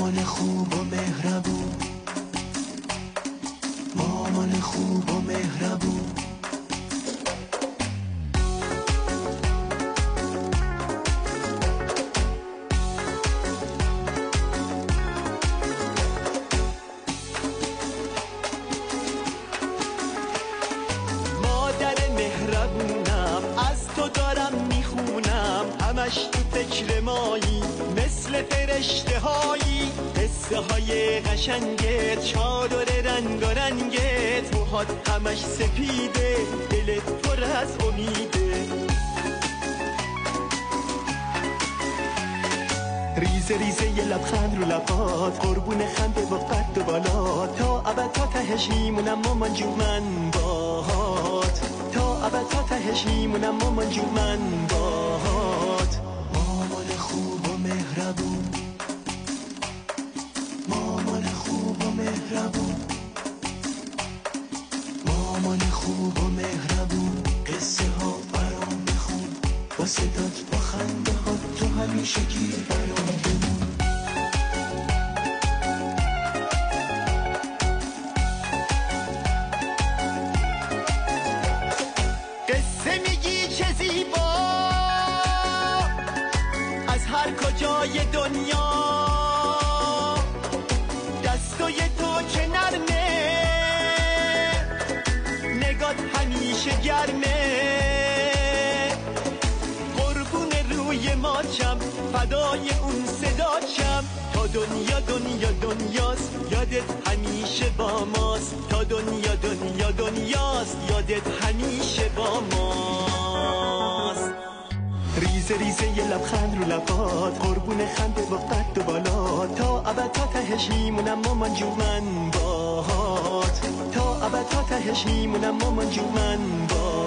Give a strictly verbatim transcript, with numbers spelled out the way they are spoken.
مامان خوب و مهربون، مامان خوب و مهربون. مهربونم از تو دارم میخونم، همش تو فکر مایی مثل فرشته هایی، قصه های قشنگت چادر رنگارنگت، موهات همش سپیده دلت پر از امیده. ریزه ریزه یه لبخند رو لبات، قربون خنده و قد و بالا، تا ابد تا تهش میمونم مامان جو من باهات، تا ابد تا تهش میمونم مامان جو من باهات. مامان خوب و مهربون، مامان خوب و مهربون، مامان خوب و مهربون. قصه ها برام بخون، با صدات با خنده ها تو همیشه گیر برام بمون. قصه میگی چه زیبا از هر کجای دنیا، دستای تو چه نرمه، نگات همیشه گرمه. قربون روی ماچم، فدای اون صداچم، تا دنیا دنیا دنیاست یادت همیشه با ماست، تا دنیا دنیا دنیاست یادت همیشه با ماست. ریزه ریزه یه لبخند رو لبات، قربون خنده و قد و بالا، تا ابد تا تهش میمونم مامان جو من باهات، تا ابد تا تهش میمونم مامان جو من باهات.